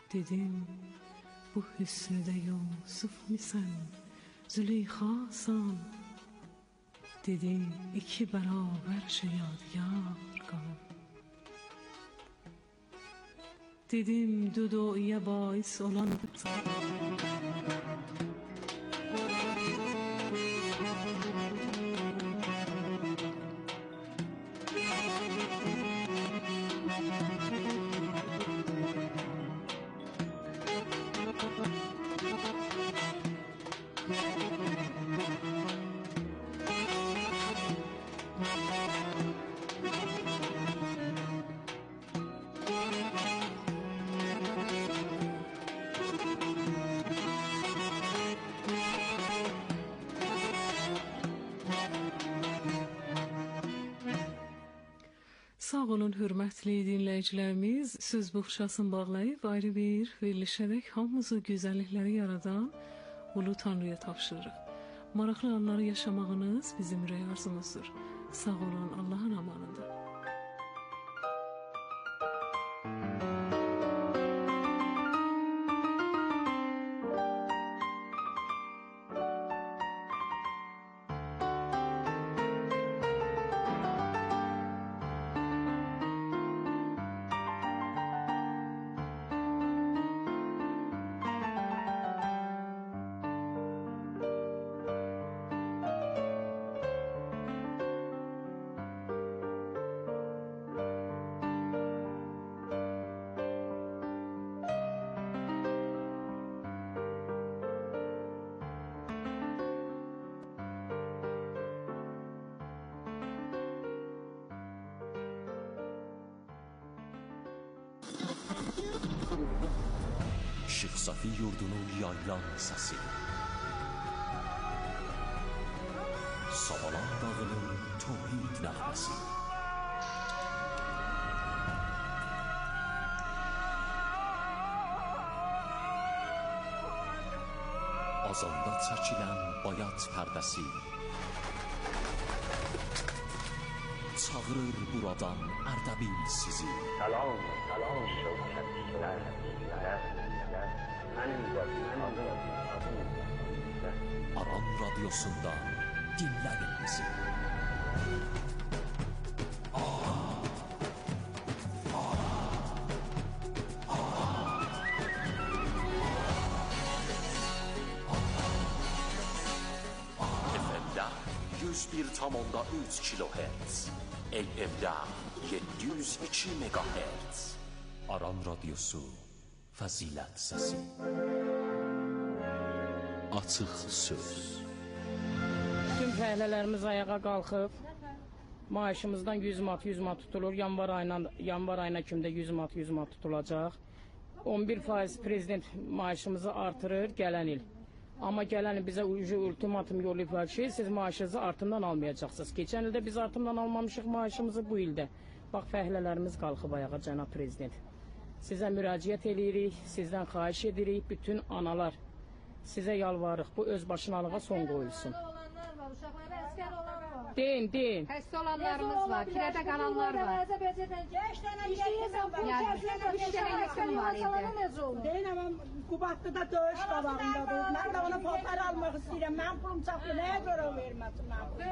Dedim, bu hüsnüde Yusuf misən, Züleyxasan. Dedi, iki bərabər yadigar qalım. Dedim, duduya bais olan Sağ olun, hörmətli dinləyicilərimiz. Söz buxşasını bağlayıb ayrı bir verilişərək hamımızı gözəllikləri yaradan Ulu Tanrıya tapşırırıq. Maraqlı anları yaşamağınız bizim ürək arzumuzdur. Sağ olun, Allahın amanında. Şeyx Safi yurdunun yaylan səsi, Savalan dağının tohid nəğməsi, azanda çəkilən bayat pərdəsi, çağırır buradan Ərdəbil sizi. Salam, salam şövkətliklər, mənim adım. Aran Radyosunda dinləyin bizi. FM'də 101,3 kHz, AM-də 702 MHz. Aran Radyosu, fəzilət səsi, açıq söz. Tüm fəhlələrimiz ayağa qalxıb, maaşımızdan 100 manat tutulur. Yanvar ayına kimi də 100 manat tutulacaq. 11% prezident maaşımızı artırır gələn il. Amma gələn il bizə ultimatum yollayıblar ki, siz maaşınızı artımdan almayacaqsınız. Keçən ildə biz artımdan almamışıq maaşımızı bu ildə. Bax, fəhlələrimiz qalxıb ayağa, cənab prezident. Sizə müraciət edirik, sizdən xahiş edirik, bütün analar. Sizə yalvarırıq, bu özbaşınalığa son qoyulsun. Deyin, deyin. Xəstə olanlarımız var, kirədə qalanlar var. Deyin, amma Qubadlıda döyüş qabağındadır. Mən də ona paltar almaq istəyirəm. Mənim pulum çatdı, nəyə görə verməsin mən pulum?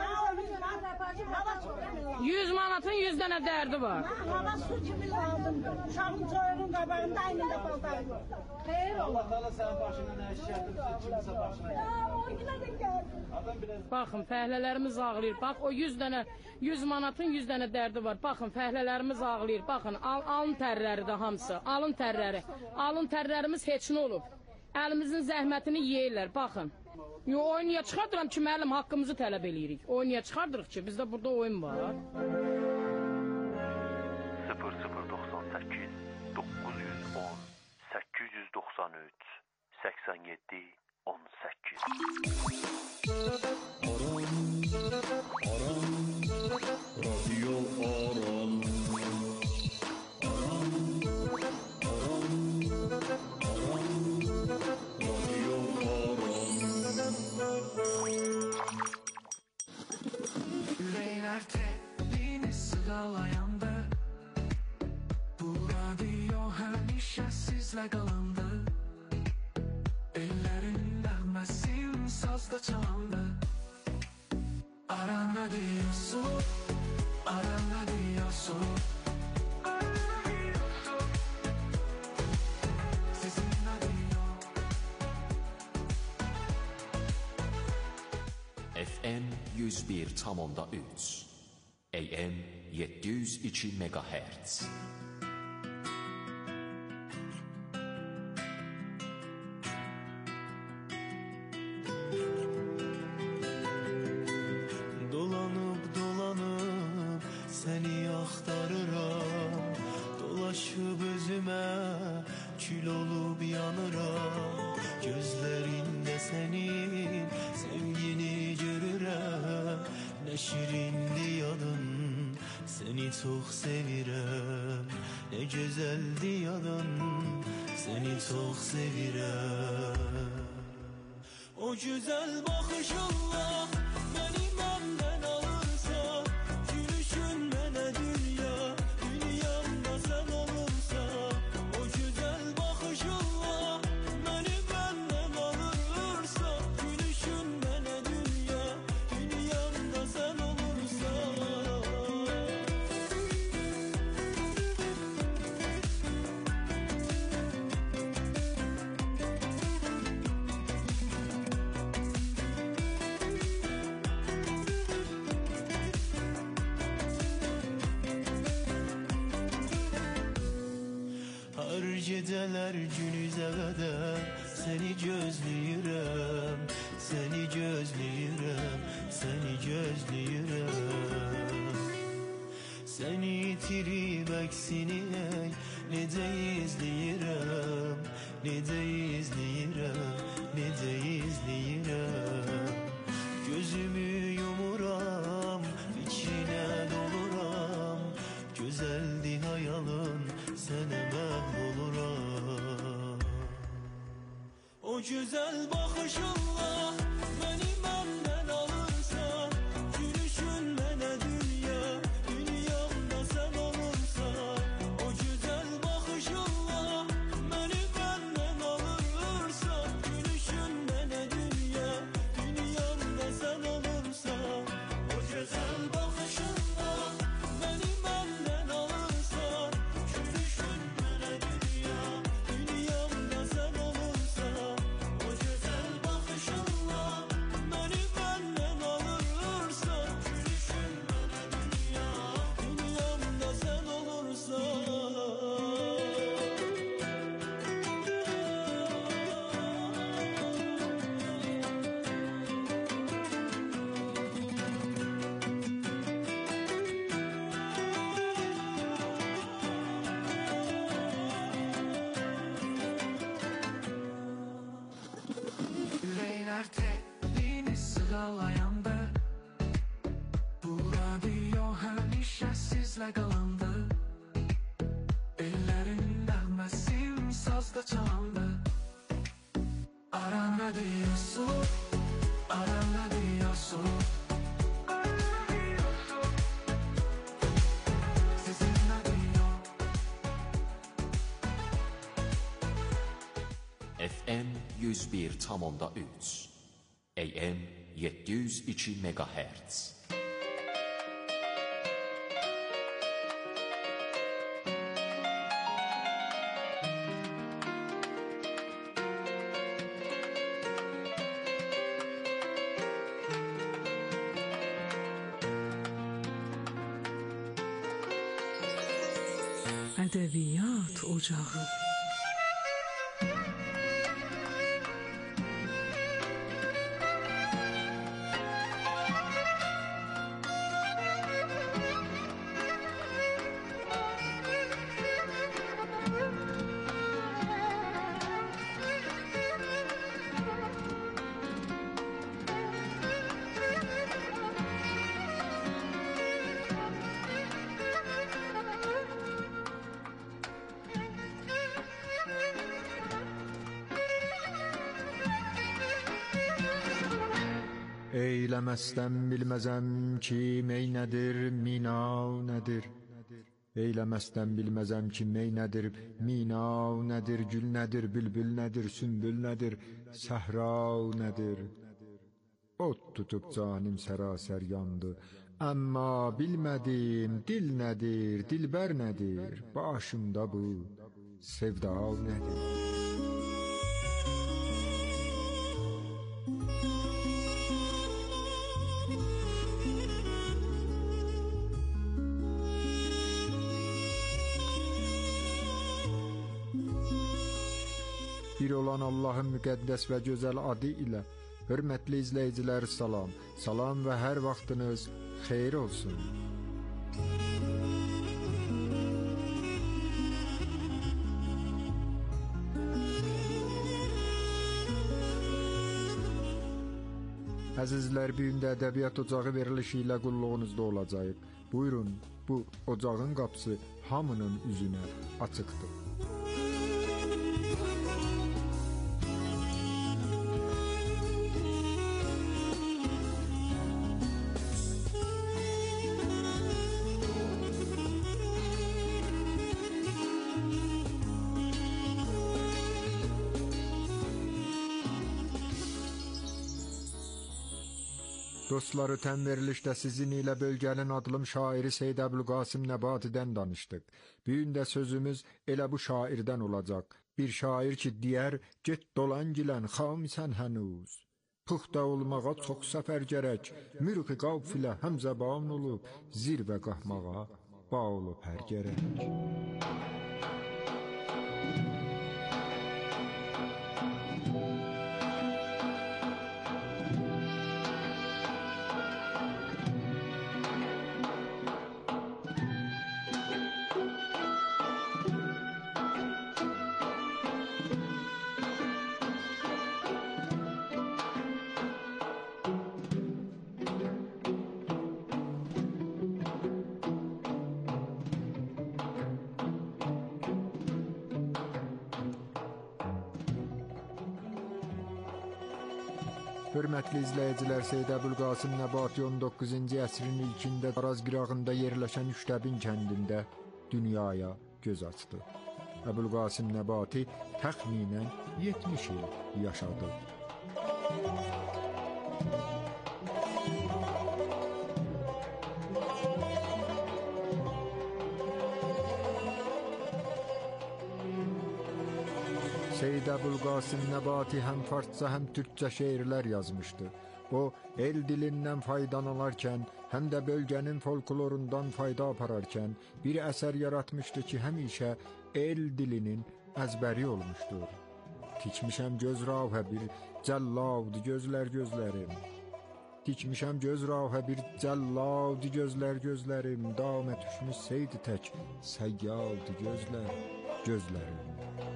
100 manatın 100 dənə dərdi var. Mən hava su kimi lazımdır. Uşağın çoyunun qabağında aynında paltar yox. Xeyr olur. Allah Allah sənin başına nə iş gətirdi, kimsə başına gətirdi. Baxın, fəhlələrimiz ağlayır. Bax, o 100 manatın 100 dənə dərdi var. Baxın, fəhlələrimiz ağlayır. Baxın, alın tərləri də hamısı. Alın tərləri. Alın tərlərimiz heç nə olub. Əlimizin zəhmətini yeyirlər. Baxın. Oyunuya çıxardıram ki, müəllim, haqqımızı tələb eləyirik. Oyunuya çıxardırıq ki, bizdə burada oyun var. 0098 910 893 87 18. Aran, Radyo Aran. Radyo Aran. Yüreğler tepini sessizlə qalandı. Ellərin nəğməsin sazda çalandı. Ara nə deyirsən, ara nə deyirsən? FM 101,3 AM 702 MHz. Dolanıp dolanıp seni axtarıram, dolaşıp özüme kül olup yanıram. Gözlerinde senin sevgini görürəm, ne şirindi yadın, seni çok sevirəm. Ne güzeldi yadın, seni çok sevirəm. O güzel bakışınla beni benden alırsa, gülüşün mənə dünya, dünyamda sen olursa. O güzel bakışınla beni benden alırsa, gülüşün mənə dünya, dünyamda sen olursa. Her geceler günüze kadar seni gözlüyürəm, seni gözlüyürəm, seni gözlüyürəm. Seni itirib əksini necə izləyirəm, necə izləyirəm, necə izləyirəm. Gözümü yumuram, içine doluram, güzeldi hayalın, sənə məhv oluram. O güzel bakışınla beni benden alırsan, gülüşün mənə dünya, dünyamda sen olursan. O güzel bakışınla beni benden alırsan, gülüşün mənə dünya, dünyamda sen olursan. O güzel bakışınla beni benden alırsan, gülüşün mənə dünya, dünyamda sen olursan. O güzel bakışınla beni benden alırsan, gülüşün mənə dünya, dünyamda sen olursan. Yüreğler telini sıralayandı. Bu radyo həmişə sizlə qalandı. Ellərin nəğməsin sazda çalandı. Ara nə deyirsən, ara nə deyirsən? Sizin nə deyir? FM 101,3 AM 702 MHz. Ədəbiyyat ocağı. Eyləməzdən bilməzəm ki, mey nədir, mina nədir. Eyləməzdən bilməzəm ki, mey nədir, minav nədir, gül nədir, bülbül nədir, sümbül nədir, səhra nədir. Ot tutub canim sərasər yandı, amma bilmədim, dil nədir, dilbər nədir, başımda bu sevda nədir. Bir olan Allahın müqəddəs və gözəl adı ilə hörmətli izləyicilər salam. Salam və hər vaxtınız xeyir olsun. Əzizlər, bu gün də Ədəbiyyat Ocağı verilişi ilə qulluğunuzda olacaq. Buyurun, bu ocağın qapısı hamının üzünə açıqdır. Dostlar, ötən verilişdə sizin ilə bölgənin adlım şairi Seyyid Əbülqasım Nəbatidən danışdıq. Bu gün də sözümüz elə bu şairdən olacaq. Bir şair ki, deyər, get dolan gilən, xamisən hənuz. Puxta olmağa çox səfər gərək, mürqi qavfilə həm zəban olub, zirvə qahmağa bağ olub hər gərək. Hörmətli izləyicilər, Seyyid Əbülqasım Nəbati 19-cu əsrin ilkində Araz qırağında yerləşən Üçtəbin kəndində dünyaya göz açdı. Əbülqasım Nəbati təxminən 70 il yaşadı. Seyyid Əbülqasım Nəbati həm farsça, həm türkçə şeirlər yazmışdı. O, el dilindən faydalanarkən, həm də bölgənin folklorundan fayda apararkən bir əsər yaratmışdı ki, həmişə el dilinin əzbəri olmuşdur. Tikmişəm göz rahə bir cəllavd gözlər gözlərim. Tikmişəm göz rahə bir cəllavd gözlər gözlərim. Damə düşmüş seydi tək səyyavd gözlər gözlərim.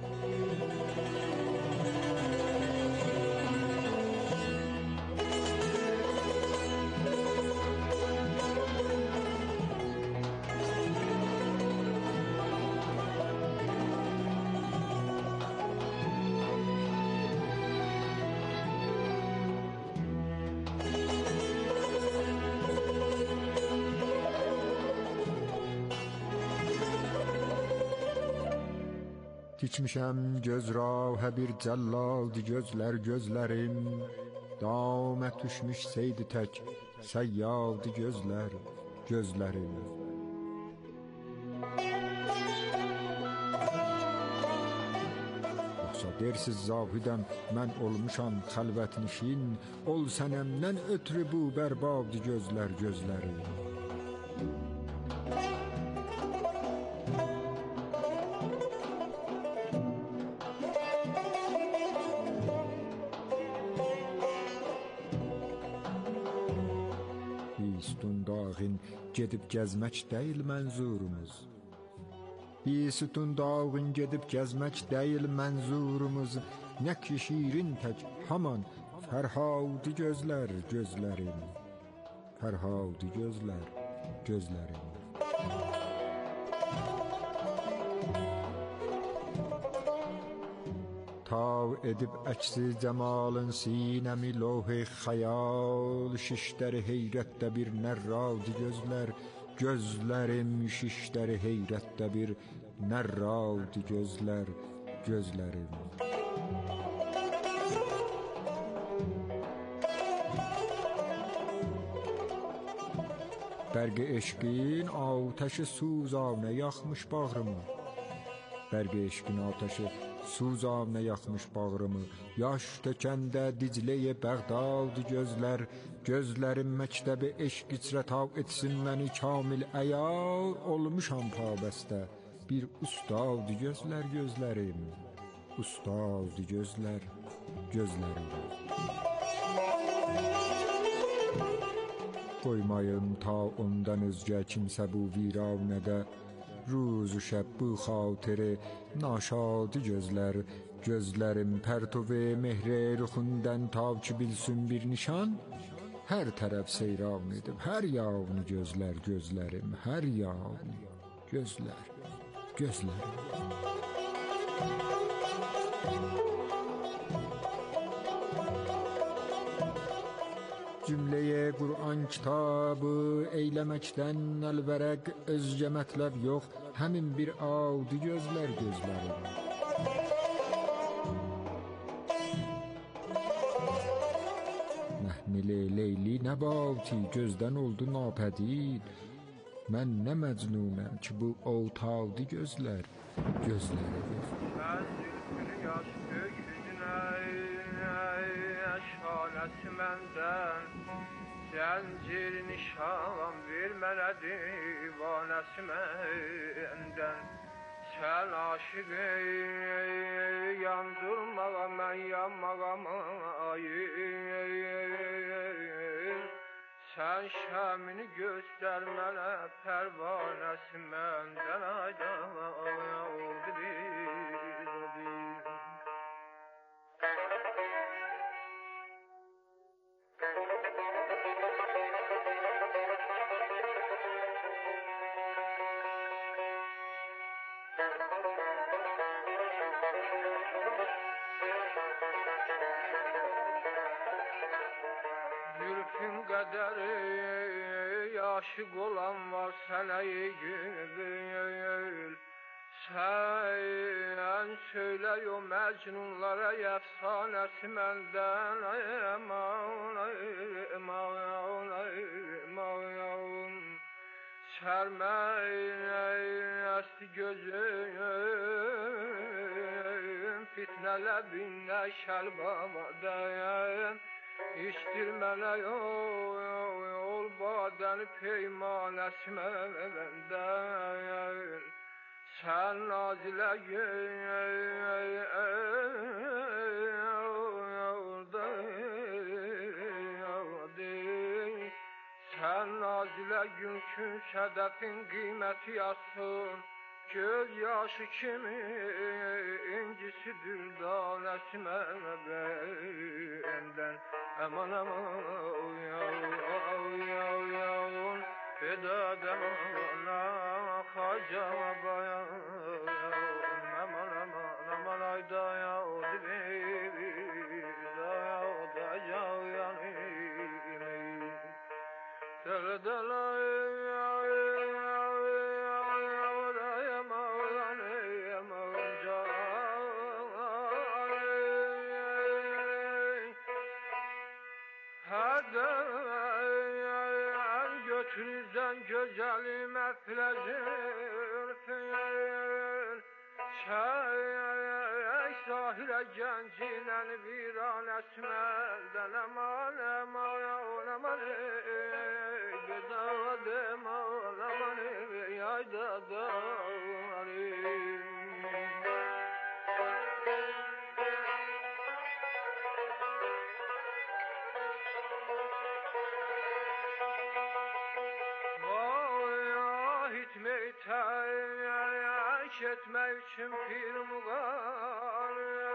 Tikmişəm göz rahə bir cəllad gözlər gözlərim. Damə düşmüş seydi tək səyyad gözlər gözlərim. Yoxsa dersiz zahidəm, mən olmuşam xəlvətnişin, ol sənəmdən ötrü bu bərbad gözlər gözlərim. Gedib gəzmək deyil mənzurumuz. Sütun dağın gedib gəzmək deyil mənzurumuz. Nəki şirin tək haman Fərhad gözlər gözlərim. Fərhad gözlər gözlərim. Tav edib əksi cəmalın sinəmi loh-i xəyal, şişləri heyrətdə bir nərrad gözlər gözlərim şişləri heyrətdə bir nərraldı gözlər, gözlərim. Bərq eşqin ateşi suzanə yaxmış bağrımı. Bərq eşqin ateşi suzanə yaxmış bağrımı. Yaş tökəndə Diclə-i Bəğdad gözlər, gözlərim məktəbi eşq içrə tav etsin məni kamil əyar. Olmuşam pabəstə bir ustad gözlər, gözlərim. Ustad gözlər, gözlərim. Qoymayım ta ondan özgə kimsə bu viranədə, روز و شب bu xatirə naşadı gözlər, gözlərim pərtövü mehre ruxundan ta ki bilsin bir nişan, hər tərəf seyran edib, hər yanı gözlər, gözlərim, hər yanı gözlər, gözlərim. Cümləyə Qur'an kitabı eyləməkdən əlvərəq özgə mətləb yox, həmin bir adi gözlər, gözlərim. Məhmili Leyli Nəbati gözdən oldu napədid. Mən nə məcnunəm ki bu otadi gözlər, gözlərim. Məndən zəncir nişan vermənə divanəsi məndən. Sən aşıqı yandırmağa mən yanmağam ayır. Sən şəmini göstər mənə pərvanəsi məndən aydan oldu bir. Zülfün qədəri aşıq olan var sənə gül. Sən söylə o məcnunlara əfsanəsi məndən. Sərməsti gözüm fitnələ binlə şəlbavadəyəm. İştir mənə yol badəni peymanəsi məndən. Sən nazilə Sən nazilə günkün sədəfin qiyməti yazsın. Göz yaşı kimi incisi dürdanəsi məndən. Aman aman yavun bedadəm ana xacama bayan. Aman aman aman ayda yavdu da yavda yavyanım. Dələdəlay götürürsən gözəlim əfləzirfin. Çək sahirə gəncilən viranəsi məndən. Aman aman aman bedava deman aman yayda dağlarım. Tək etmək üçün bir muğan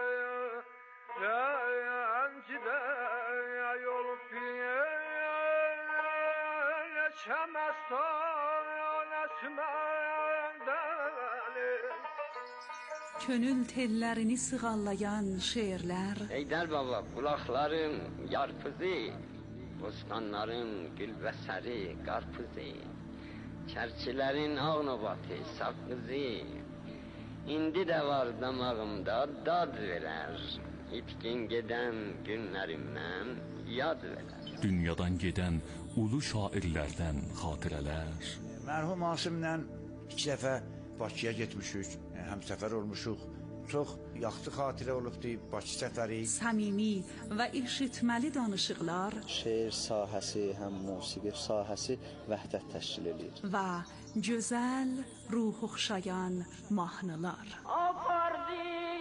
Rəncidə yolub bir neçə məstanəsi məndən. Könül tellərini sığallayan şeirlər. Heydər baba, qulaqlarım yarpızı, bostanlarım gülbəsəri qarpızı. Çərçilərin ağnabatı, sakızı, indi də var damağımda dad verər. İtkin gedən günlərimdən yad verər. Dünyadan gedən ulu şairlərdən xatirələr. Mərhum Asimlə 2 dəfə Bakıya getmişik, həmsəfər olmuşuq. Çox yaxşı xatirə olubdu Bakı səfəri. Səmimi və eşitməli danışıqlar, şeir sahəsi, həm musiqi sahəsi vəhdət təşkil edir. Və gözəl, ruh oxşayan mahnılar. Apardı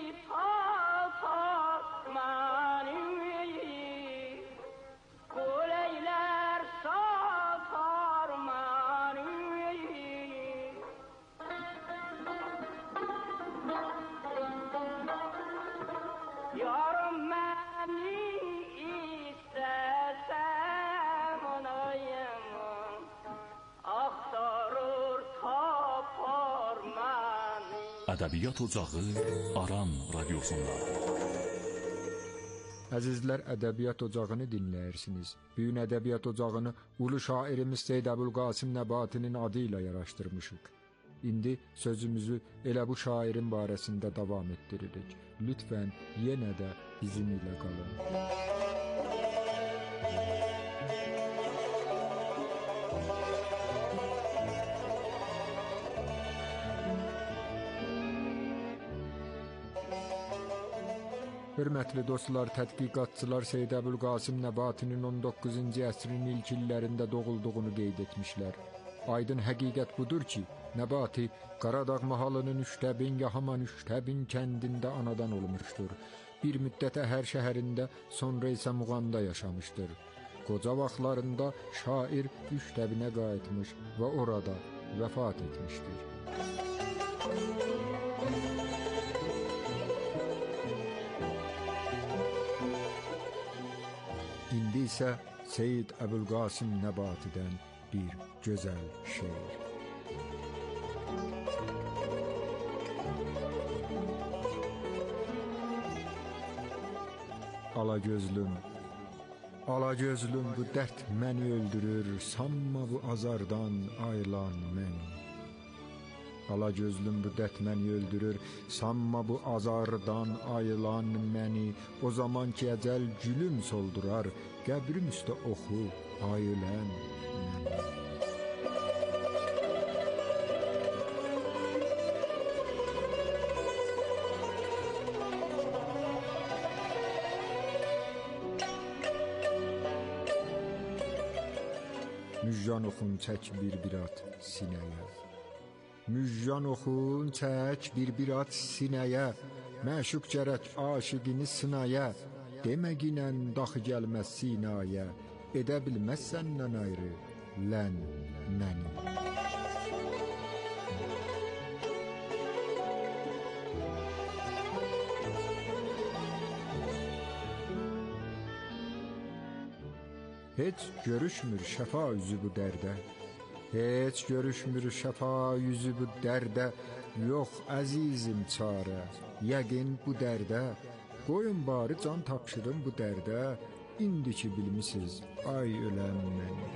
patak məni, qoleylər satar məni. Yarım məni istəsəm onayım, axtarır tapar məni. Ədəbiyyat Ocağı Aran Radiosunda. Əzizlər, Ədəbiyyat Ocağını dinləyirsiniz. Bu gün Ədəbiyyat Ocağını ulu şairimiz Seyyid Əbülqasım Nəbatinin adı ilə yaraşdırmışıq. İndi sözümüzü elə bu şairin barəsində davam etdiririk. Lütfən yenə də bizim ilə qalın. Hörmətli dostlar, tədqiqatçılar Seyyid Əbülqasım Nəbatinin 19-cu əsrin ilk illərində doğulduğunu qeyd etmişlər. Aydın həqiqət budur ki, Nəbati Qaradağ mahalının Üştəbin ya haman Üştəbin kəndində anadan olmuşdur. Bir müddət Əhər şəhərində, sonra isə Muğamda yaşamışdır. Qoca vaxtlarında şair Üştəbinə qayıtmış və orada vəfat etmişdir. İndi isə Seyyid Əbülqasım Nəbatidən bir gözəl şeir. Alagözlüm bu dərd məni öldürür, sanma bu azardan ayılan məni. Alagözlüm bu dərd məni öldürür, sanma bu azardan ayılan məni. O zaman ki əcəl gülüm soldurar, qəbrim üstə oxu ayılən məni. Müjgan oxun çək bir at sinəyə. Müjgan oxun çək bir at sinəyə. Məşuq gərək aşiqini sınaya. Deməginən daxı gəlməz sinaya. Edə bilməz səndən ayrı lən məni. Heç görüşmür şəfa üzü bu dərdə. Heç görüşmür şəfa yüzü bu dərdə. Yox əzizim çarə, yəqin bu dərdə. Qoyun bari can tapşırım bu dərdə. İndi ki bilmisiniz ay öləm məni.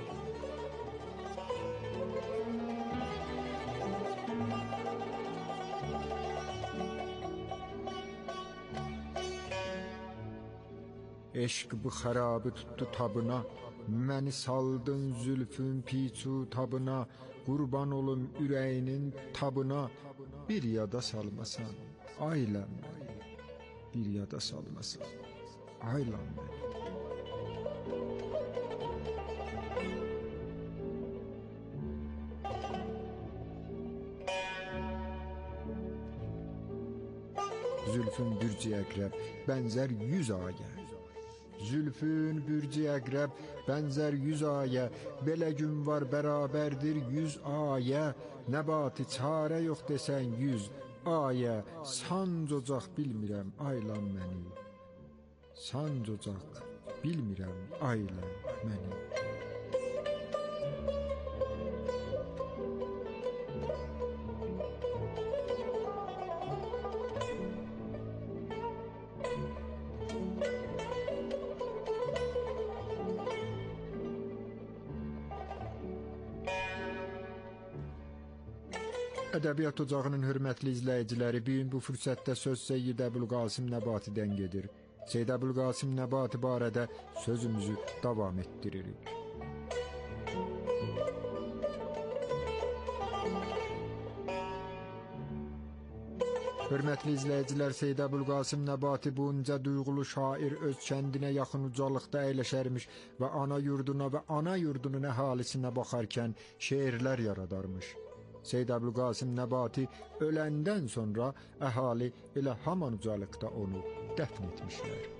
Eşq bu xərabı tutdu tabına. Məni saldın zülfün piçu tabına. Qurban olum ürəyinin tabına. Bir yada salmasan ayləm məni. Bir yada salmasan ayləm məni. Zülfün bürcü əqrəb bənzər 100 ayə. Zülfün bürcü əqrəb bənzər 100 ayə. Belə gün var bərabərdir 100 ayə. Nəbati çarə yox desən 100 ayə. Sancocaq bilmirəm aylan məni. Sancocaq bilmirəm aylan məni. Ədəbiyyat Ocağının hörmətli izləyiciləri, bu gün bu fürsətdə söz Seyyid Əbülqasım Nəbatidən gedir. Seyyid Əbülqasım Nəbati barədə sözümüzü davam etdiririk. Hörmətli izləyicilər, Seyyid Əbülqasım Nəbati bunca duyğulu şair öz kəndinə yaxın ucalıqda əyləşərmiş və ana yurduna və ana yurdunun əhalisinə baxarkən şeirlər yaradarmış. Seyyid Əbülqasım Nəbati öləndən sonra əhali elə haman ucalıqda onu dəfn etmişlər.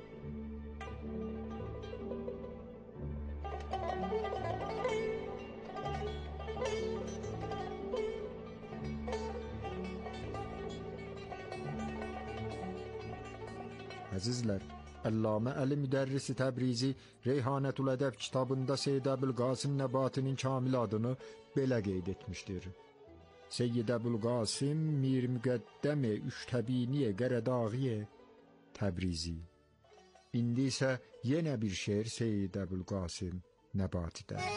Əzizlər, Əllamə Əli Müdərrisi Təbrizi Reyhanətül Ədəb kitabında Seyyid Əbülqasım Nəbatinin kamil adını belə qeyd etmişdir. Seyyid Əbülqasım Mir Müqəddəmi Üştəbiniyə Qərədağiyə Təbrizi. İndi isə yenə bir şeir Seyyid Əbülqasım Nəbatidən.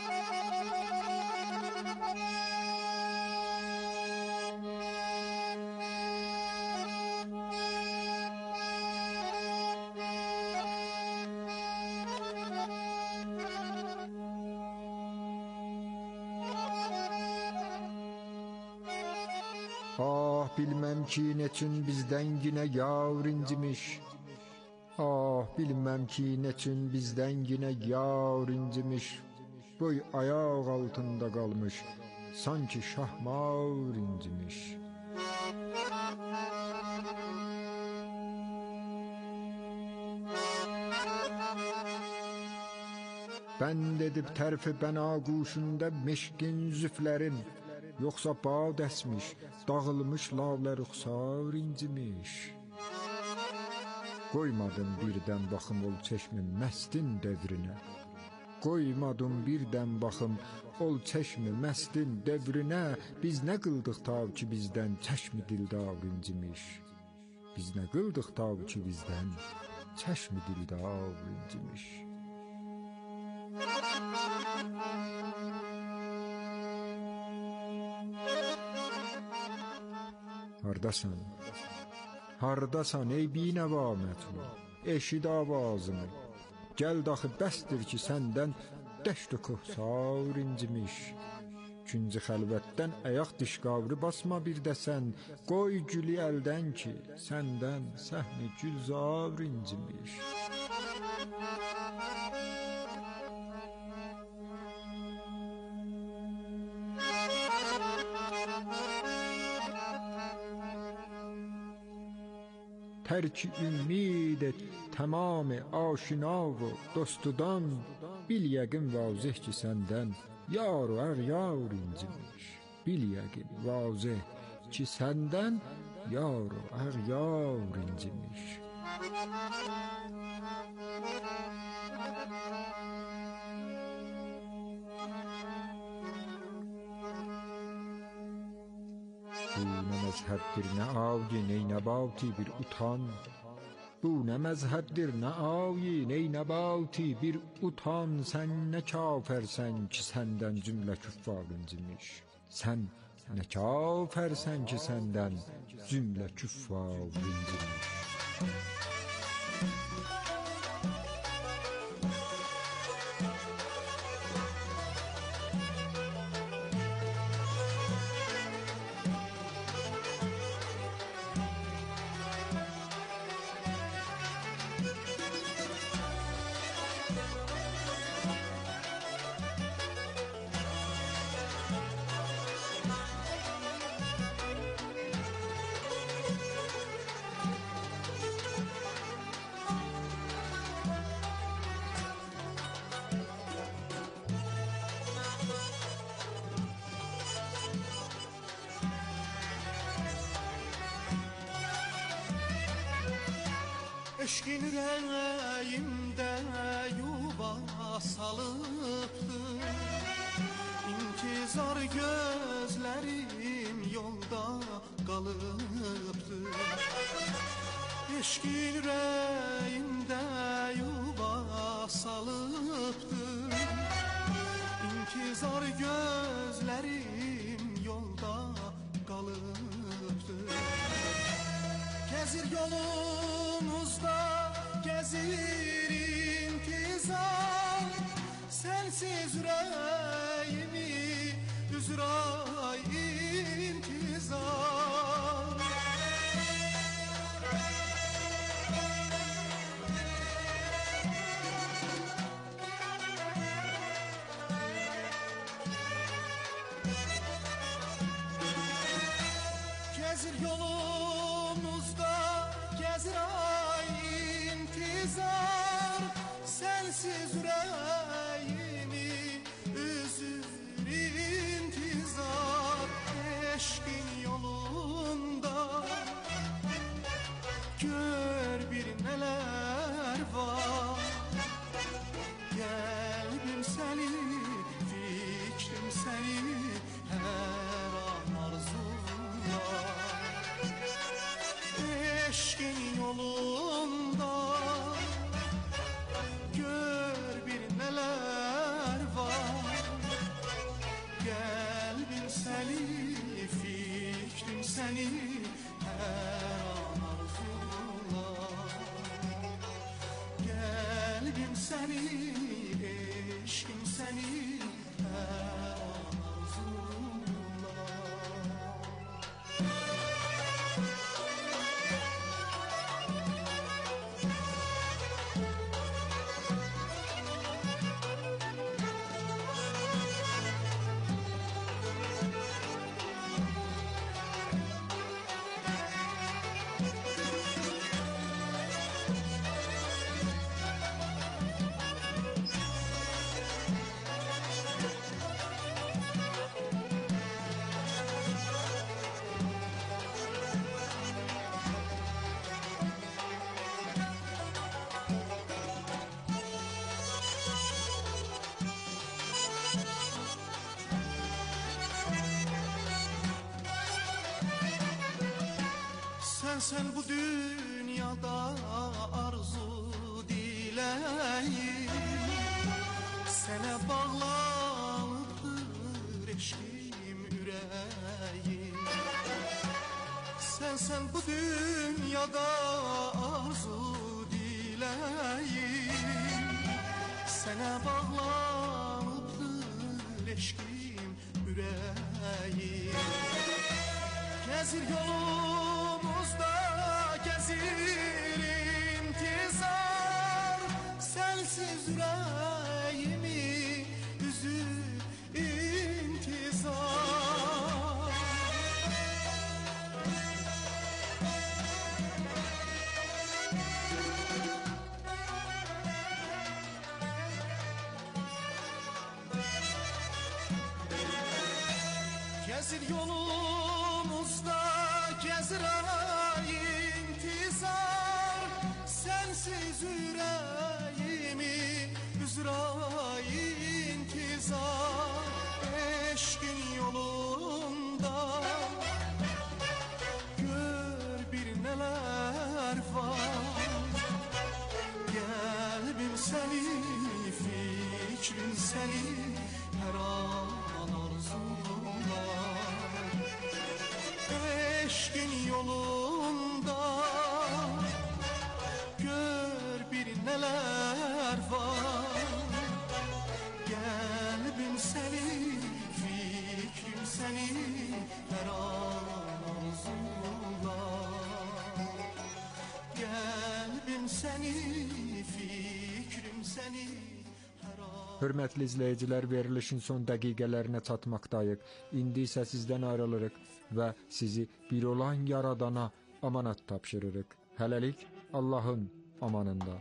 Ah, bilməm ki, neçün bizdən yine yar incimiş. Ah, bilməm ki, neçün bizdən yine yar incimiş. Boy ayaq altında qalmış, sanki şahmar incimiş. Bənd edib tərfi bənaquşunda meşkin züflərin, yoxsa bağ dəsmiş, dağılmış lavlə rüxsar incimiş. Qoymadım birdən baxım ol çeşmi məstin dövrünə. Qoymadım birdən baxım ol çeşmi məstin dövrünə. Biz nə qıldıq tav ki bizdən çeşmi dildar incimiş. Biz nə qıldıq tav ki bizdən çeşmi dildar incimiş. Hardasan? Hardasan ey binəva mətlu? Eşid avazımı. Gəl daxı bəsdir ki səndən dəşt-i kohsar incimiş. Küncü xəlvətdən ayaq diş qavrı basma bir də sən. Qoy gülü əldən ki səndən səhmi gülzar incimiş. Terki ümid et tamamı aşina ve dostudan. Bil yəqin vazih ki səndən yar o əğyar incimiş. Bil yəqin vazih ki səndən yar o əğyar incimiş. Bu nə məzhəbdir, nə avdi, ney nəbati bir utan. Bu nə məzhəbdir, nə avdi, ney nəbati bir utan. Sən nə kafərsən ki səndən cümlə küffar incimiş. Sən nə kafərsən ki səndən cümlə küffar incimiş. Eşkin ürəyimdə yuva salıbdır. İntizar gözlərim yolda qalıbdır. Eşkin ürəyimdə yuva salıbdır. İntizar gözlərim yolda qalıbdır. Gəzir yolumuzda, gəzir intizar, sensiz ürəyimi üzray intizar. Gəzir yolumuzda, gəzir ay intizar, sensiz ürəyimi üzür intizar. Eşqin yolunda gör bir neler var, qəlbim səni, fikrim səni hər an arzular. Eşqin yolunda gör bir neler var, qəlbim səni, fikrim səni hər an arzular. Qəlbim səni, eşqim səni hər an arzular. Sen bu dünyada arzu dileyim, sana bağlanıdır eşkim yüreğim. Sen bu dünyada arzu dileyim, sana bağlanıdır eşkim yüreğim. Gezir yolumuzda, gezir intizar, sensiz yüreğimi üzür intizar. Gezir yolumuzda, gezir ay intizar, sensiz yüreğimi üzür ay intizar. Eşkin yolunda gör bir neler var, qəlbim səni, fikrim səni hər an arzular. Eşkin yolunda gör bir neler var, qəlbim səni, fikrim səni hər an arzular. Qəlbim səni, fikrim səni hər an. Hörmətli izləyicilər, verilişin son dəqiqələrinə çatmaqdayıq. İndi isə sizdən ayrılırıq və sizi bir olan Yaradana amanat tapşırırıq. Hələlik Allahın amanında.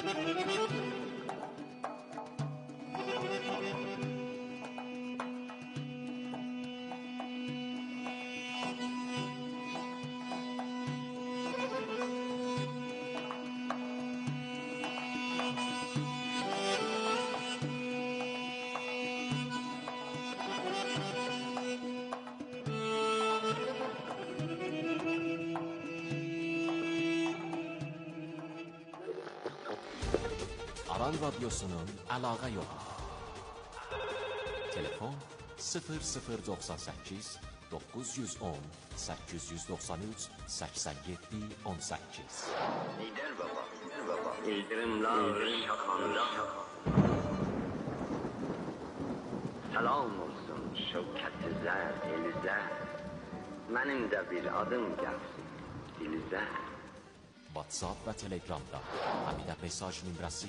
Aran Radyosu'nun əlaqə yolu. Telefon 0098 910 893 87 18. Lider baba, İldırımlar şakanda. Salam olsun şevketsizler elizler. Benim de bir adım gelsin dilize. WhatsApp və Telegramda Həmidə mesaj nömrəsi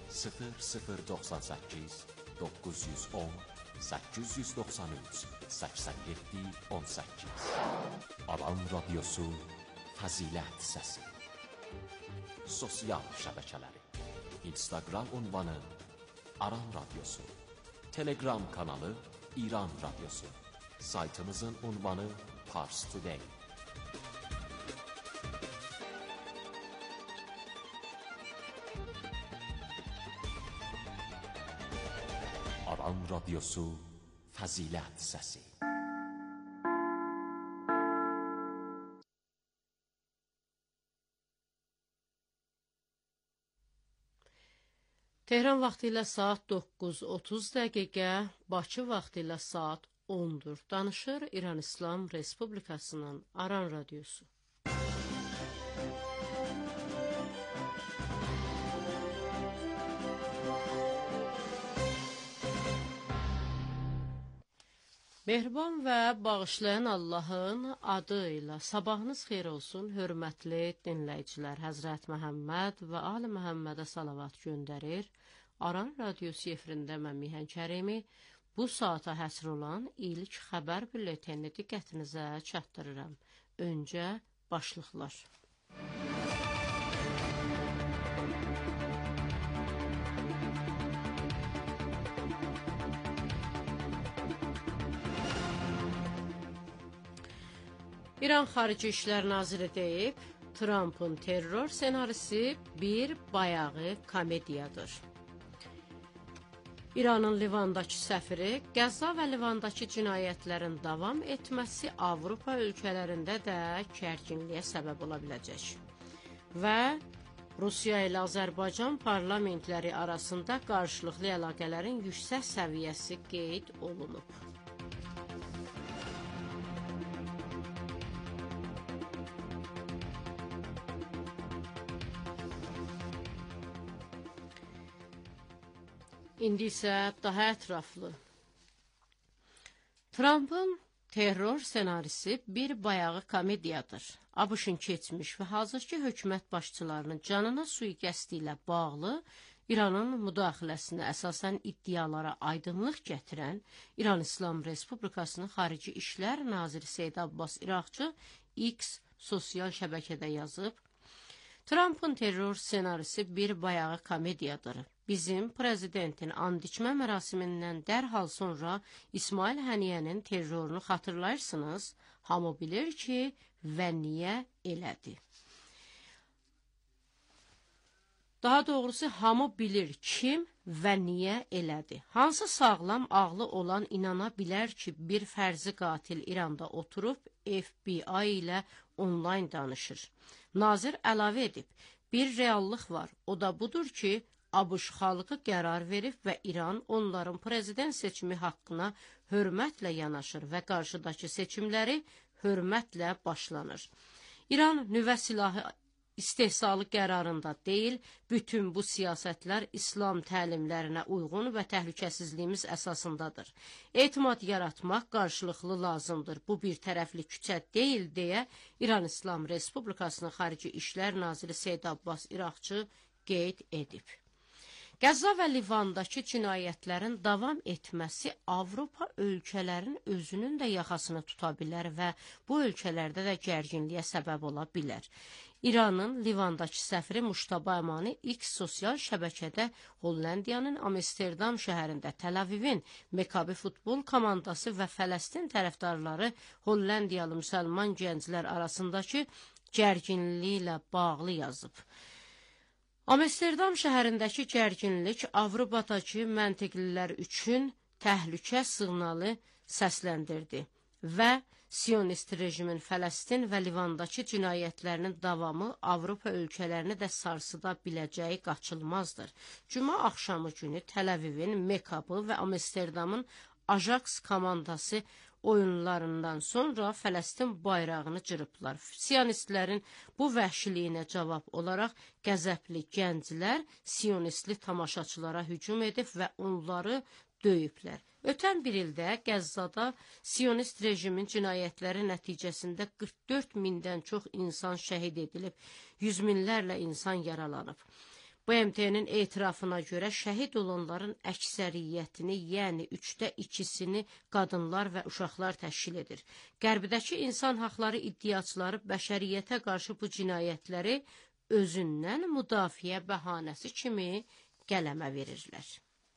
0098 910 893 87 18. Aran Radyosu Fəzilət Səsi. Sosial şəbəkələri. Instagram ünvanı Aran Radyosu. Telegram kanalı İran Radyosu. Saytımızın ünvanı Pars Today. Aran Radyosu Fəzilət Səsi. Tehran vaxtı ilə saat 9:30 dəqiqə, Bakı vaxtı ilə saat 10-dur. Danışır İran İslam Respublikasının Aran Radyosu. Mehriban və bağışlayan Allahın adı ilə sabahınız xeyir olsun, hörmətli dinləyicilər. Həzrət Məhəmməd və Ali Məhəmmədə salavat göndərir. Aran Radyosu efirində mən Mihan Kərimi bu saata həsr olan ilk xəbər bülleteni diqqətinizə çatdırıram. Öncə başlıqlar. İran Xarici İşlər Naziri deyib, Trump'ın terror senarisi bir bayağı komediyadır. İranın Livandakı səfiri, Qəzza və Livandakı cinayətlərin davam etməsi Avropa ölkələrində də gərginliyə səbəb ola biləcək. Və Rusiya ilə Azərbaycan parlamentləri arasında qarşılıqlı əlaqələrin yüksək səviyyəsi qeyd olunub. İndi isə daha ətraflı. Trump'ın terror senarisi bir bayağı komediyadır. ABŞ-ın keçmiş və hazırki hökumət başçılarının canına sui-qəsdi ilə bağlı İranın müdaxiləsinə əsasən iddialara aydınlıq gətirən İran İslam Respublikasının Xarici İşlər Naziri Seyid Abbas İraqçı X sosial şəbəkədə yazıb, Trump'ın terror senarisi bir bayağı komediyadır. Bizim prezidentin and içmə mərasimindən dərhal sonra İsmail Həniyənin terrorunu xatırlayırsınız, hamı bilir ki, və niyə elədi. Daha doğrusu, hamı bilir kim və niyə elədi. Hansı sağlam ağlı olan inana bilər ki, bir fərzi qatil İranda oturub FBI ilə onlayn danışır. Nazir əlavə edib, bir reallıq var, o da budur ki, ABŞ xalqı qərar verib və İran onların prezident seçimi haqqına hörmətlə yanaşır və qarşıdakı seçimləri hörmətlə başlanır. İran nüvə silahı istehsalı qərarında deyil, bütün bu siyasətlər İslam təlimlərinə uyğun və təhlükəsizliyimiz əsasındadır. Etimad yaratmaq qarşılıqlı lazımdır. Bu bir tərəfli küçə deyil deyə İran İslam Respublikasının Xarici İşlər Naziri Seyid Abbas İraqçı qeyd edib. Qəzza və Livandakı cinayətlərin davam etməsi Avropa ölkələrin özünün də yaxasını tuta bilər və bu ölkələrdə də gərginliyə səbəb ola bilər. İranın Livandakı səfiri Muştaba Əmani X sosial şəbəkədə Hollandiyanın Amsterdam şəhərində Təl-Avivin Mekabi futbol komandası və Fələstin tərəfdarları Hollandiyalı müsəlman gənclər arasındakı gərginliyi ilə bağlı yazıb. Amsterdam şəhərindəki gərginlik Avropadakı məntiqlilər üçün təhlükə siqnalı səsləndirdi və Siyonist rejimin Fələstin və Livandakı cinayətlərinin davamı Avropa ölkələrini də sarsıda biləcəyi qaçılmazdır. Cümə axşamı günü Təl-Avivin Mekabı və Amsterdamın Ajax komandası oyunlarından sonra Fələstin bayrağını cırıblar. Siyonistlərin bu vəhşiliyinə cavab olaraq qəzəbli gənclər siyonistli tamaşaçılara hücum edib və onları döyüblər. Ötən bir ildə Qəzzada Siyonist rejimin cinayətləri nəticəsində 44 mindən çox insan şəhid edilib, yüz minlərlə insan yaralanıb. BMT-nin etirafına görə şəhid olanların əksəriyyətini, yəni 2/3-ni qadınlar və uşaqlar təşkil edir. Qərbdəki insan haqları iddiaçıları bəşəriyyətə qarşı bu cinayətləri özündən müdafiə bəhanəsi kimi qələmə verirlər.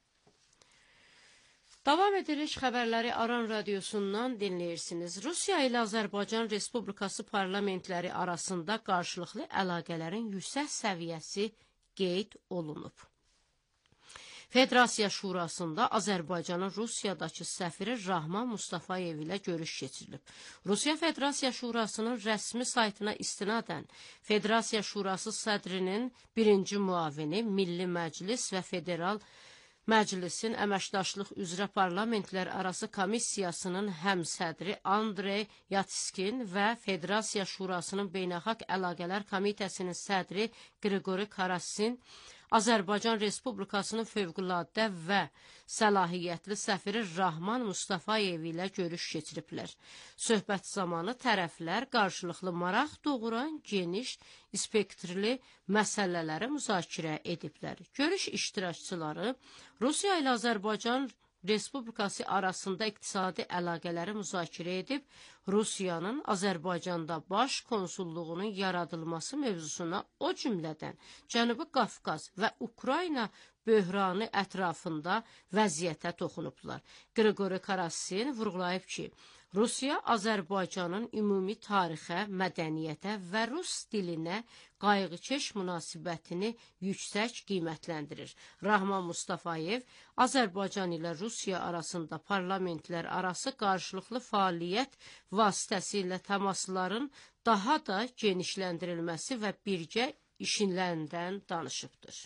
Davam edirik, xəbərləri Aran radiosundan dinləyirsiniz. Rusiya ilə Azərbaycan Respublikası parlamentləri arasında qarşılıqlı əlaqələrin yüksək səviyyəsi qeyd olunub. Federasiya Şurasında Azərbaycanın Rusiyadakı səfiri Rahman Mustafayev ilə görüş keçirilib. Rusiya Federasiya Şurasının rəsmi saytına istinadən Federasiya Şurası sədrinin birinci müavini, Milli Məclis və Federal Məclisin əməkdaşlıq üzrə parlamentlər arası komissiyasının həmsədri Andrey Yatskin və Federasiya Şurasının Beynəlxalq Əlaqələr Komitəsinin sədri Qriqori Karasin Azərbaycan Respublikasının fövqüladə və səlahiyyətli səfiri Rahman Mustafayev ilə görüş keçiriblər. Söhbət zamanı tərəflər qarşılıqlı maraq doğuran geniş spektrli məsələləri müzakirə ediblər. Görüş iştirakçıları Rusiya ilə Azərbaycan Respublikası arasında iqtisadi əlaqələri müzakirə edib, Rusiyanın Azərbaycanda baş konsulluğunun yaradılması mövzusuna, o cümlədən Cənubi Qafqaz və Ukrayna böhranı ətrafında vəziyyətə toxunublar. Qriqori Karasin vurğulayıb ki, Rusiya Azərbaycanın ümumi tarixə, mədəniyyətə və rus dilinə qayğıkeş münasibətini yüksək qiymətləndirir. Rahman Mustafayev Azərbaycan ilə Rusiya arasında parlamentlər arası qarşılıqlı fəaliyyət vasitəsilə təmasların daha da genişləndirilməsi və birgə işlərindən danışıbdır.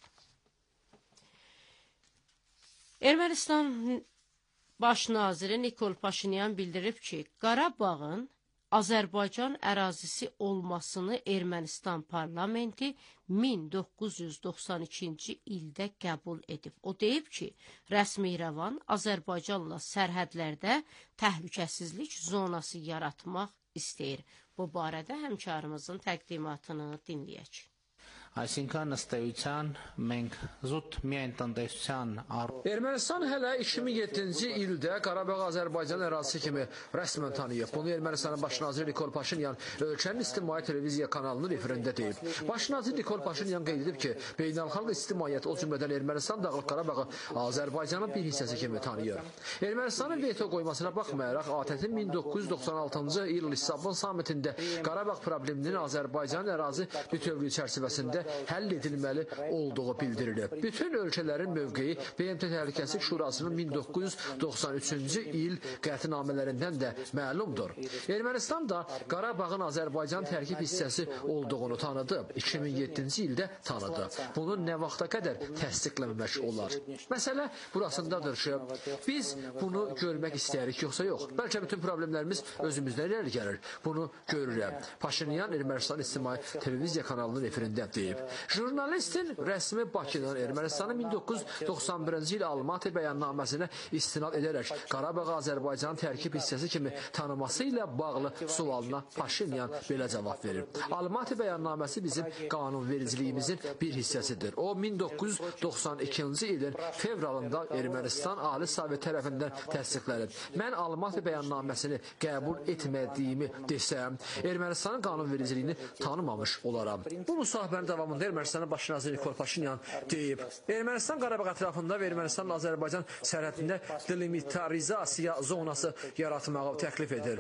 Ermənistan Baş naziri Nikol Paşinyan bildirib ki, Qarabağın Azərbaycan ərazisi olmasını Ermənistan parlamenti 1992-ci ildə qəbul edib. O deyib ki, rəsmi İrəvan Azərbaycanla sərhədlərdə təhlükəsizlik zonası yaratmaq istəyir. Bu barədə həmkarımızın təqdimatını dinləyək. Այսինքն ըստ էության մենք զուտ միայն տնտեսության Ermənistan hələ 2007-ci ildə Qarabağ Azərbaycan ərazisi kimi rəsmən tanıyıb. Bunu Ermənistanın baş naziri Nikol Paşinyan ölkənin ictimai televiziya kanalının efirində deyib. Baş nazir Nikol Paşinyan qeyd edib ki, beynəlxalq ictimaiyyət, o cümlədən Ermənistan Dağlıq Qarabağı Azərbaycanın bir hissəsi kimi tanıyır. Ermənistanın veto qoymasına baxmayaraq, ATƏT-in 1996-cı il Lissabon samitində Qarabağ probleminin Azərbaycan ərazi bütövlüyü çərçivəsində həll edilməli olduğu bildirilib. Bütün ölkələrin mövqeyi BMT Təhlükəsizlik Şurasının 1993-cü il qətnaməmərindən də məlumdur. Ermənistan da Qarabağın Azərbaycan tərkib hissəsi olduğunu tanıdı. 2007-ci ildə tanıdı. Bunu nə vaxta qədər təsdiqləməmək olar? Məsələ burasındadır ki, biz bunu görmək istəyirik, yoxsa yox. Bəlkə bütün problemlərimiz özümüzdən irəli gəlir. Bunu görürəm. Paşinyan Ermənistan İctimai Televiziya kanalının efirində deyib. edib. Jurnalistin rəsmi Bakıdan Ermənistanın 1991-ci il Almatı bəyannaməsinə istinad edərək Qarabağ Azərbaycanın tərkib hissəsi kimi tanıması ilə bağlı sualına Paşinyan belə cavab verir. Almatı bəyannaməsi bizim qanunvericiliyimizin bir hissəsidir. O 1992-ci ilin fevralında Ermənistan Ali Sovet tərəfindən təsdiqlənib. Mən Almatı bəyannaməsini qəbul etmədiyimi desəm, Ermənistanın qanunvericiliyini tanımamış olaram. Bu müsahibənin davamında Ermənistanın baş naziri Nikol Paşinyan deyib, Ermənistan Qarabağ ətrafında və Ermənistanla Azərbaycan sərhədində delimitarizasiya zonası yaratmağı təklif edir.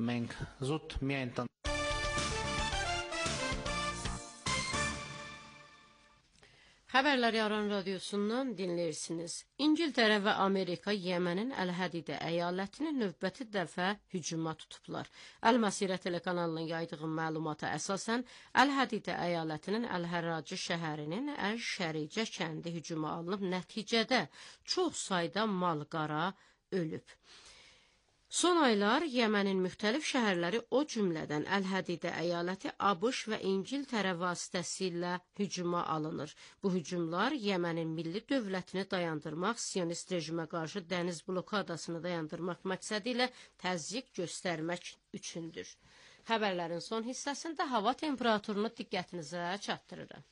Xəbərləri Aran radiosundan dinləyirsiniz. İngiltərə və Amerika Yemənin Əl-Hədidə əyalətini növbəti dəfə hücuma tutublar. Əl-Məsirə telekanalının yaydığı məlumata əsasən, Əl-Hədidə əyalətinin Əl-Hərracı şəhərinin Əl-Şəricə kəndi hücuma alınıb, nəticədə çox sayda mal-qara ölüb. Son aylar Yemənin müxtəlif şəhərləri, o cümlədən Əl-Hədidə əyaləti ABŞ və İngiltərə vasitəsilə hücuma alınır. Bu hücumlar Yemənin milli dövlətini dayandırmaq, Siyonist rejimə qarşı dəniz blokadasını dayandırmaq məqsədi ilə təzyiq göstərmək üçündür. Xəbərlərin son hissəsində hava temperaturunu diqqətinizə çatdırırıq.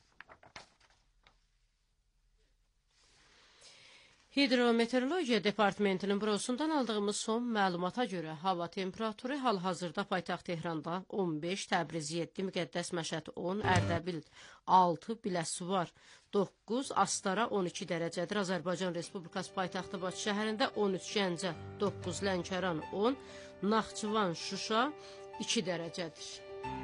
Hidrometeorologiya Departamentinin bürosundan aldığımız son məlumata görə hava temperaturu hal-hazırda paytaxt Tehranda 15, Təbriz 7, Müqəddəs Məşəd 10, Ərdəbil 6, Biləsuvar 9, Astara 12 dərəcədir. Azərbaycan Respublikası paytaxtı Bakı şəhərində 13, Gəncə 9, Lənkəran 10, Naxçıvan, Şuşa 2 dərəcədir.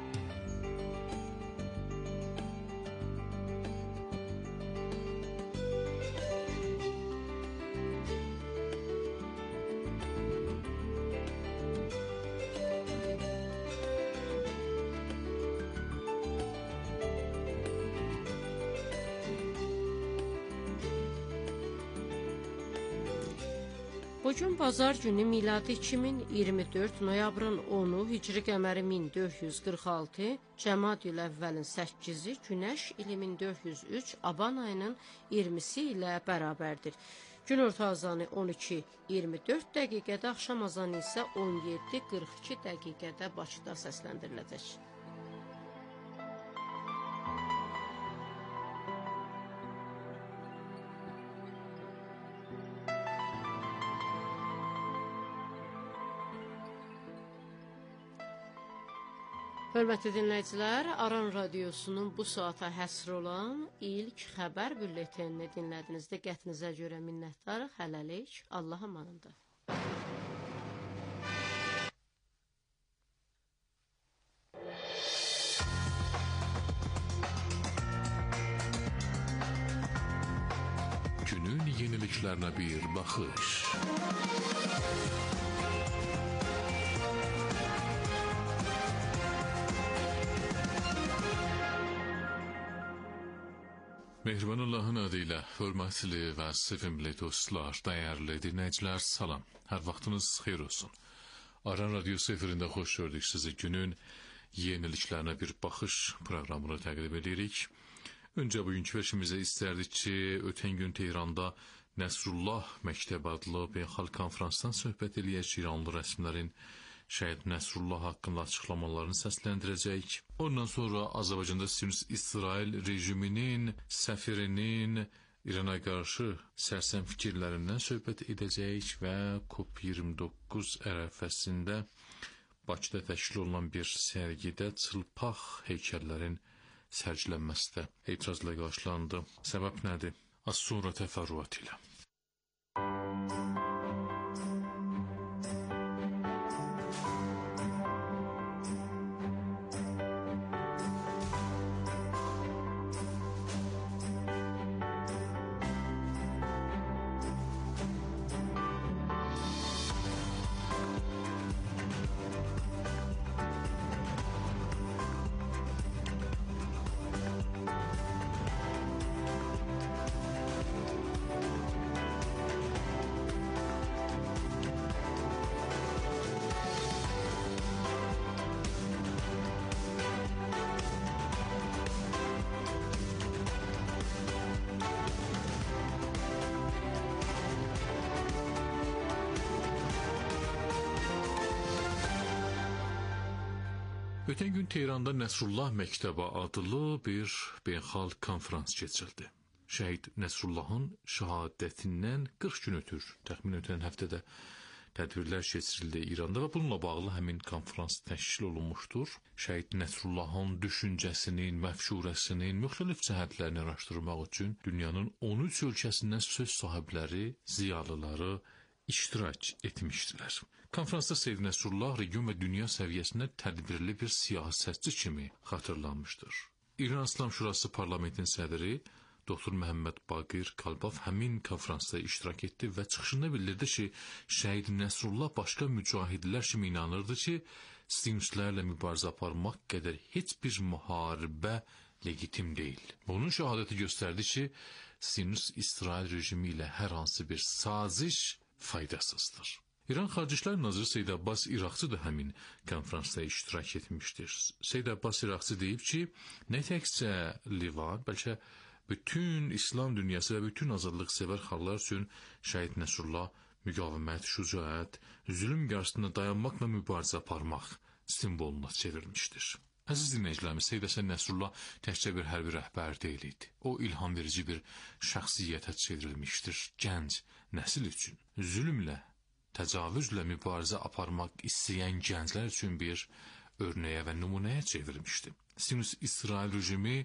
Bugün bazar günü miladi 2024, noyabrın 10-u, hicri qəməri 1446, Cəmadül əvvəlin 8-i, Günəş ili 1403, Aban ayının 20-si ilə bərabərdir. Günorta azanı 12:24 dəqiqədə, axşam azanı isə 17:42 dəqiqədə Bakıda səsləndiriləcək. Hörmətli dinləyicilər, Aran radiosunun bu saata həsr olan ilk xəbər bülletenini dinlədiniz. Diqqətinizə görə minnətdarıq. Hələlik, Allah amanında. Günün yeniliklərinə bir baxış. Mehriban Allahın adıyla hörmətli və sevimli dostlar, dəyərli dinləyicilər, salam. Hər vaxtınız xeyir olsun. Aran radiosu efirində xoş gördük sizi. Günün yeniliklərinə bir baxış proqramını təqdim edirik. Öncə bugünkü veşimizə istərdik ki, ötən gün Tehranda Nəsrullah Məktəb adlı beynəlxalq konferansdan söhbət eləyək, İranlı rəsmlərin Şəhid Nəsrullah haqqında açıqlamalarını səsləndirəcək. Ondan sonra Azərbaycanda Siyonist İsrail rejiminin, səfirinin İrana qarşı sərsəm fikirlərindən söhbət edəcək və COP29 ərəfəsində Bakıda təşkil olunan bir sərgidə çılpaq heykəllərin sərgilənməsi də etirazla qarşılandı. Səbəb nədir? Az sonra təfərrüat ilə. Ötən gün Tehranda Nəsrullah Məktəbi adlı bir beynəlxalq konfrans keçirildi. Şəhid Nəsrullahın şəhadətindən 40 gün ötür, təxminən ötən həftədə tədbirlər keçirildi İranda və bununla bağlı həmin konfrans təşkil olunmuşdur. Şəhid Nəsrullahın düşüncəsinin, məfşurəsinin müxtəlif cəhətlərini araşdırmaq üçün dünyanın 13 ölkəsindən söz sahibləri, ziyalıları iştirak etmişdilər. Konferansda Seyyid Nəsrullah region və dünya səviyyəsində tədbirli bir siyasətçi kimi xatırlanmışdır. İran İslam Şurası Parlamentin sədri Doktor Məhəmməd Baqir Kalbaf həmin konferansda iştirak etdi və çıxışında bildirdi ki, Şəhid Nəsrullah başqa mücahidlər kimi inanırdı ki, Sionistlərlə mübarizə aparmaq qədər heç bir müharibə legitim deyil. Bunun şəhadəti göstərdi ki, Sionist İsrail rejimi ilə hər hansı bir saziş faydasızdır. İran Xarici İşlər Naziri Seyyid Abbas İraqçı da həmin konferansda iştirak etmişdir. Seyyid Abbas İraqçı deyib ki, nə təkcə Livan, bəlkə bütün İslam dünyası və bütün azadlıq sevər xalqlar üçün Şəhid Nəsrullah müqavimət, şücaət, zülm qarşısında dayanmaqla mübarizə aparmaq simvoluna çevrilmişdir. Əziz dinləyicilərimiz, Seyyid Həsən Nəsrullah təkcə bir hərbi rəhbər deyil idi. O, ilham verici bir şəxsiyyətə çevrilmişdir gənc nəsil üçün. Zülmlə, təcavüzlə mübarizə aparmaq istəyən gənclər üçün bir örnəyə və nümunəyə çevrilmişdi. Sionist İsrail rejimi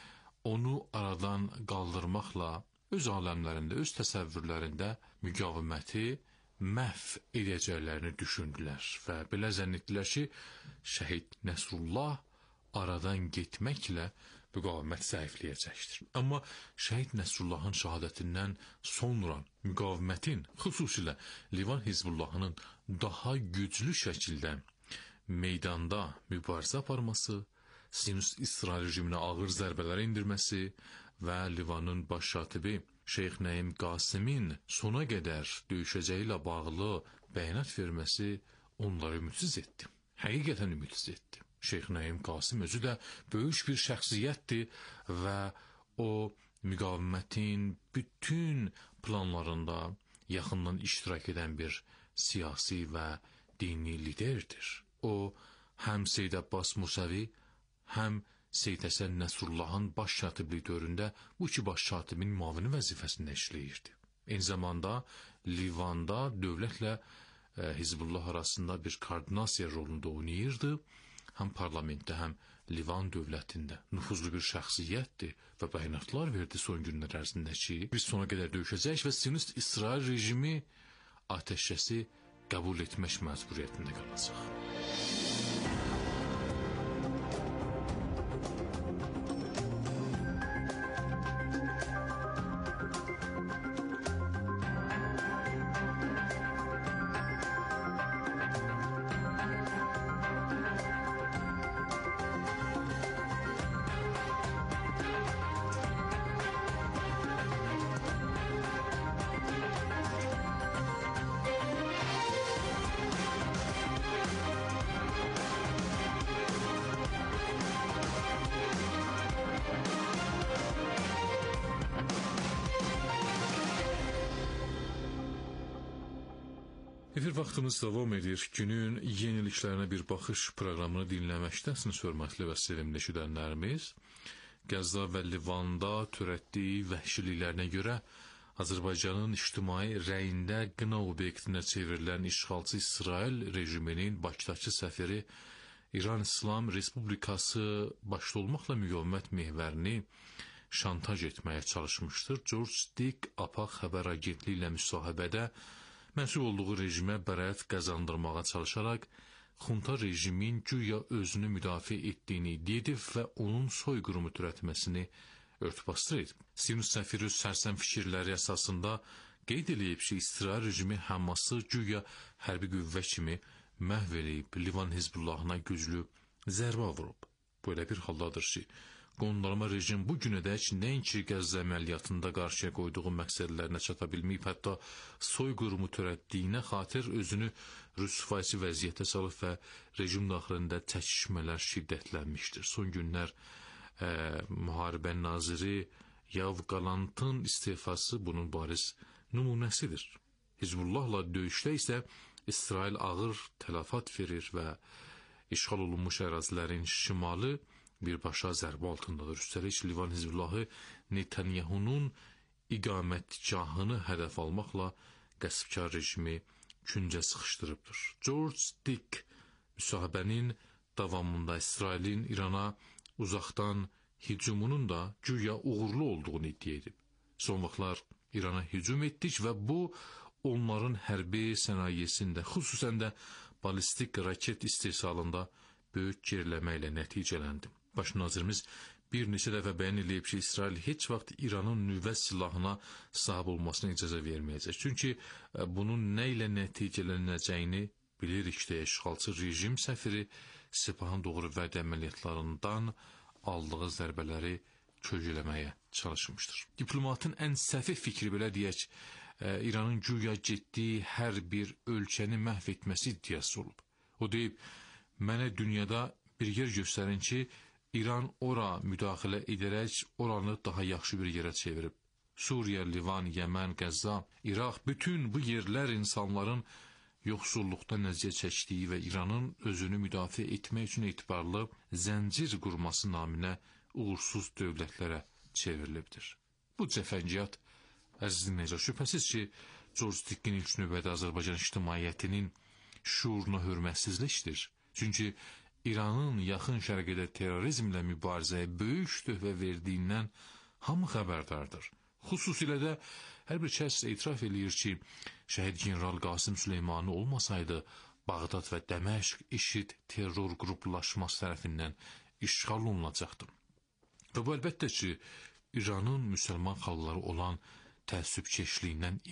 onu aradan qaldırmaqla öz aləmlərində, öz təsəvvürlərində müqaviməti məhv edəcəklərini düşündülər və belə zənn etdilər ki, Şəhid Nəsrullah aradan getməklə müqavimət zəifləyəcəkdir. Amma Şəhid Nəsrullahın şəhadətindən sonra müqavimətin, xüsusilə Livan Hizbullahının daha güclü şəkildə meydanda mübarizə aparması, Sionist İsrail rejiminə ağır zərbələr endirməsi və Livanın baş katibi Şeyx Nəim Qasimin sona qədər döyüşəcəyi ilə bağlı bəyanat verməsi onları ümidsiz etdi. Həqiqətən ümidsiz etdi. Şeyx Nəim Qasim özü də böyük bir şəxsiyyətdir və o müqavimətin bütün planlarında yaxından iştirak edən bir siyasi və dini liderdir. O, həm Seyyid Abbas Musavi, həm Seyyid Həsən Nəsrullahın baş katiblik dövründə bu iki baş katibin müavini vəzifəsində işləyirdi. Eyni zamanda Livanda dövlətlə Hizbullah arasında bir koordinasiya rolunda oynayırdı. Həm parlamentdə, həm Livan dövlətində nüfuzlu bir şəxsiyyətdir və bəyanatlar verdi son günlər ərzində ki, biz sona qədər döyüşəcək və Sionist İsrail rejimi atəşkəsi qəbul etmək məcburiyyətində qalacaq. Efir vaxtımız davam edir. Günün yeniliklərinə bir baxış proqramını dinləməkdəsiniz, hörmətli və sevimli eşidənlərimiz. Qəzza və Livanda törətdiyi vəhşiliklərinə görə Azərbaycanın ictimai rəyində qına obyektinə çevrilən işğalçı İsrail rejiminin Bakıdakı səfiri İran İslam Respublikası başda olmaqla müqavimət mehvərini şantaj etməyə çalışmışdır. George Dick APA xəbər agentliyi ilə müsahibədə mənsub olduğu rejimə bəraət qazandırmağa çalışaraq xunta rejimin güya özünü müdafiə etdiyini iddia edib və onun soyqırımı törətməsini örtbasdır edib. Sionist səfiri öz sərsəm fikirləri əsasında qeyd edib ki, İsrail rejimi Həması güya hərbi qüvvə kimi məhv edib, Livan Hizbullahına güclü zərbə vurub. Bu elə bir haldadır ki, qondarma rejim bu günədək nəinki Qəzza əməliyyatında qarşıya qoyduğu məqsədlərinə çata bilməyib, hətta soyqırımı törətdiyinə xatir özünü rüsvayçı vəziyyətə salıb və rejim daxilində çəkişmələr şiddətlənmişdir. Son günlər müharibə naziri Yav Qalantın istifası bunun bariz nümunəsidir. Hizbullahla döyüşdə isə İsrail ağır tələfat verir və işğal olunmuş ərazilərin şimalı birbaşa zərbə altındadır. Üstəlik Livan Hizbullahı Netanyahunun iqamətgahını hədəf almaqla qəsbkar rejimi küncə sıxışdırıbdır. George Dick müsahibənin davamında İsrailin İrana uzaqdan hücumunun da güya uğurlu olduğunu iddia edib. Son vaxtlar İrana hücum etdik və bu onların hərbi sənayesində, xüsusən də balistik raket istehsalında böyük geriləmə ilə nəticələndi. Baş nazirimiz bir neçə dəfə bəyan edib ki, İsrail heç vaxt İranın nüvə silahına sahib olmasına icazə verməyəcək. Çünki bunun nə ilə nəticələnəcəyini bilirik ki, işğalçı rejim səfiri Sepahın doğru vəd əməliyyatlarından aldığı zərbələri kökələməyə çalışmışdır. Diplomatın ən səfih fikri belə deyək, İranın güya getdiyi hər bir ölkəni məhv etməsi iddiası olub. O deyib, mənə dünyada bir yer göstərin ki, İran ora müdaxilə edərək oranı daha yaxşı bir yerə çevirib. Suriya, Livan, Yəmən, Qəzza, İraq, bütün bu yerlər insanların yoxsulluqdan əziyyət çəkdiyi və İranın özünü müdafiə etmək üçün etibarlı zəncir qurması naminə uğursuz dövlətlərə çevrilibdir. Bu cəfəngiyat, əziz dinləyicilər, şübhəsiz ki, George Dickin ilk növbədə Azərbaycan ictimaiyyətinin şuuruna hörmətsizlikdir. Çünki İranın yaxın şərqdə terrorizmlə mübarizəyə böyük töhfə verdiyindən hamı xəbərdardır. Xüsusilə də hər bir kəs etiraf eləyir ki, şəhid general Qasım Süleymanı olmasaydı, Bağdad və Dəməşq IŞİD terror qruplaşması tərəfindən işğal olunacaqdı. Və bu əlbəttə ki, İranın müsəlman xalqları olan təəssübkeşliyindən